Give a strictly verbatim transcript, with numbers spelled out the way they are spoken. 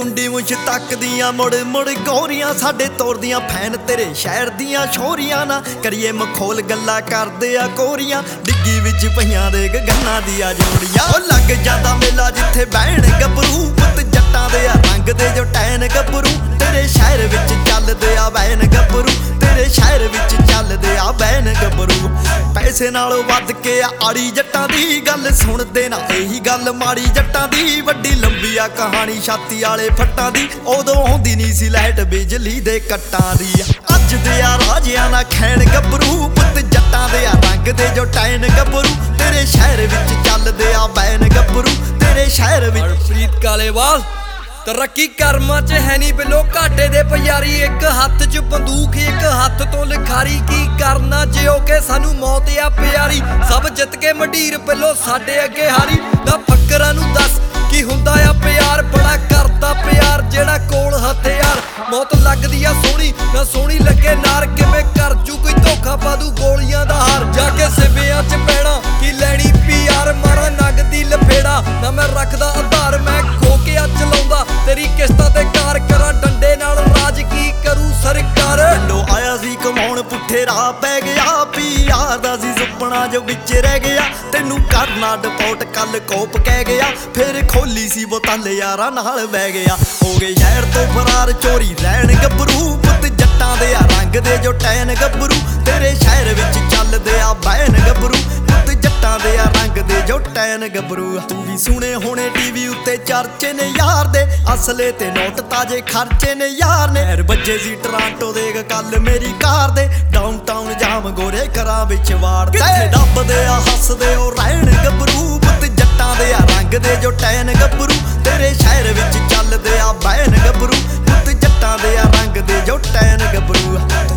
ਸੁੰਡੀ ਮੁੱਛ ਤੱਕਦੀਆਂ ਮੁੜ ਮੁੜ ਗੋਰੀਆਂ ਸਾਡੇ ਤੋਰਦੀਆਂ ਫੈਨ ਤੇਰੇ ਸ਼ਹਿਰ ਦੀਆਂ ਛੋਰੀਆਂ ਨਾ ਕਰੀਏ ਮਖੌਲ ਗੱਲਾਂ ਕਰਦੇ ਆ ਕੋਰੀਆਂ ਡਿੱਗੀ ਵਿੱਚ ਪਈਆਂ ਦੇ ਗੰਨਾਂ ਦੀਆਂ ਜੋੜੀਆਂ ਉਹ ਲੱਗ ਜਾਂਦਾ ਮੇਲਾ ਜਿੱਥੇ ਬਹਿਣ ਗੱਭਰੂ ਪੁੱਤ ਜੱਟਾਂ ਦੇ ਆ ਰੰਗ ਦੇ ਜੋ ਟੈਨ ਗੱਭਰੂ ਤੇਰੇ ਸ਼ਹਿਰ ਵਿੱਚ ਚੱਲਦੇ ਆ ਬੈਨ ਗੱਭਰੂ ਤੇਰੇ ਸ਼ਹਿਰ ਵਿੱਚ ਚੱਲਦੇ ਆ ਬੈਨ ਗੱਭਰੂ ਪੈਸੇ ਨਾਲੋਂ ਵੱਧ ਕੇ ਆ ਆੜੀ ਜੱਟਾਂ ਦੀ ਗੱਲ ਸੁਣਦੇ ਨਾ ਇਹੀ ਗੱਲ ਮਾੜੀ ਜੱਟਾਂ ਦੀ ਵੱਡੀ ਲੰਬੀ ਆ ਕਹਾਣੀ ਛਾਤੀ ਵਾਲੇ ਫੱਟਾਂ ਦੀ ਉਦੋਂ ਆਉਂਦੀ ਨਹੀਂ ਸੀ ਲਾਈਟ ਬਿਜਲੀ ਦੇ ਕੱਟਾਂ ਦੀ ਅੱਜ ਦੇ ਆ ਰਾਜਿਆਂ ਨਾ ਖੈਣ ਗੱਭਰੂ ਪੁੱਤ ਜੱਟਾਂ ਦੇ ਆ ਰੰਗ ਦੇ ਜੋ ਟੈਨ ਗੱਭਰੂ ਤੇਰੇ ਸ਼ਹਿਰ ਵਿੱਚ ਚੱਲਦੇ ਆ ਬੈਨ ਗੱਭਰੂ ਤੇਰੇ ਸ਼ਹਿਰ ਵਿੱਚ ਹਰਪ੍ਰੀਤ ਕਾਲੇਵਾਲ ਤਰੱਕੀ ਕਰਮਾਂ ਚ ਹੈ ਨੀ ਬਿਲੋ ਘਾਟੇ ਦੇ ਪਿਆਰੀ ਇੱਕ ਹੱਥ ਚ ਬੰਦੂਕ ਇੱਕ ਹੱਥ ਤੋਂ ਲਿਖਾਰੀ ਕੀ ਕਰਨਾ ਜਿਉ ਕੇ ਸਾਨੂੰ ਮੌਤ ਆ ਪਿਆਰੀ ਸਭ ਜਿੱਤ ਕੇ ਮੰਡੀਰ ਬਿਲੋ ਸਾਡੇ ਅੱਗੇ ਹਾਰੀ ਨਾ ਫੱਕਰਾਂ ਨੂੰ ਦੱਸ ਕੀ ਹੁੰਦਾ ਆ ਪਿਆਰ ਬੜਾ ਕਰਦਾ ਪਿਆਰ ਜਿਹੜਾ ਕੋਲ ਹਥਿਆਰ ਮੌਤ ਲੱਗਦੀ ਆ ਸੋਹਣੀ ਨਾ ਸੋਹਣੀ ਲੱਗੇ ਨਾਰ ਕਿਵੇਂ ਕਰ ਜੂ ਕੋਈ ਧੋਖਾ ਪਾ ਦੂ ਗੋਲੀਆਂ ਦਾ ਹਾਰ ਜਾ ਕੇ ਸਿਵਿਆਂ ਚ ਪੈਣਾ ਕੀ ਲੈਣੀ ਪਿਆਰ ਮਾਰਾ ਨਗ ਦੀ ਲਫੇੜਾ ਨਾ ਮੈਂ ਰੱਖਦਾ ਆਧਾਰ ਮੈਂ ਖੋ ਕੇ ਆ ਚਲਾਉਂਦਾ ਤੇਰੀ ਕਿਸ਼ਤਾਂ ਤੇ ਕਾਰ ਕਰਾਂ ਡੰਡੇ ਨਾਲ ਰਾਜ ਕੀ ਕਰੂ ਸਰਕਾਰ ਪਿੰਡੋਂ ਆਇਆ ਸੀ ਕਮਾਉਣ ਪੁੱਠੇ ਰਾਹ ਪੈ ਗਿਆ ਪਿਆਰ ਦਾ ਸੀ ਸੁਪਨਾ ਜੋ ਵਿੱਚ ਰਹਿ ਗਿਆ ਤੈਨੂੰ ਕਰਨਾ ਡਿਪੋਰਟ ਕੱਲ ਕੋਪ ਕਹਿ ਗਿਆ ਫਿਰ ਖੋਲੀ ਸੀ ਬੋਤਲ ਯਾਰਾਂ ਨਾਲ ਬਹਿ ਗਿਆ ਹੋ ਗਏ ਸ਼ਹਿਰ ਤੋਂ ਫਰਾਰ ਚੋਰੀ ਰਹਿਣ ਗੱਭਰੂ ਪੁੱਤ ਜੱਟਾਂ ਦੇ ਆ ਰੰਗ ਦੇ ਜੋ ਟੈਨ ਗੱਭਰੂ ਤੇਰੇ ਸ਼ਹਿਰ ਵਿੱਚ ਚੱਲਦੇ ਆ ਬੈਨ ਗੱਭਰੂ ਪੁੱਤ ਜੱਟਾਂ ਦੇ ਆ ਰੰਗ ਦੇ ਜੋ ਟੈਨ ਗੱਭਰੂ ਤੂੰ ਵੀ ਸੁਣੇ ਹੋਣੇ ਟੀਵੀ ਉੱਤੇ ਚਰਚੇ ਨੇ ਯਾਰ ਦੇ ਅਸਲੇ ਤੇ ਨੋਟ ਤਾਜੇ ਖਰਚੇ ਨੇ ਯਾਰ ਨੇ ਹਰ ਬੱਜੇ ਸੀ ਟਰਾਂਟੋ ਦੇ ਕੱਲ ਮੇਰੀ ਕਾਰ ਦੇ ਡਾਊਨਟਾਊਨ ਜਾਮ ਗੋਰੇ ਘਰਾਂ ਵਿੱਚ ਵਾੜਦੇ ਡੱਬਦੇ ਆ ਹੱਸਦੇ ਉਹ ਰਹਿਣ ਗੱਭਰੂ ਪੁੱਤ ਜੱਟਾਂ ਦੇ ਆ ਰੰਗ ਦੇ ਜੋ ਟੈਨ ਗੱਭਰੂ ਤੇਰੇ ਸ਼ਹਿਰ ਵਿੱਚ ਚੱਲਦੇ ਆ ਬੈਨ ਗੱਭਰੂ ਪੁੱਤ ਜੱਟਾਂ ਦੇ ਆ ਰੰਗ ਦੇ ਜੋ ਟੈਨ ਗੱਭਰੂ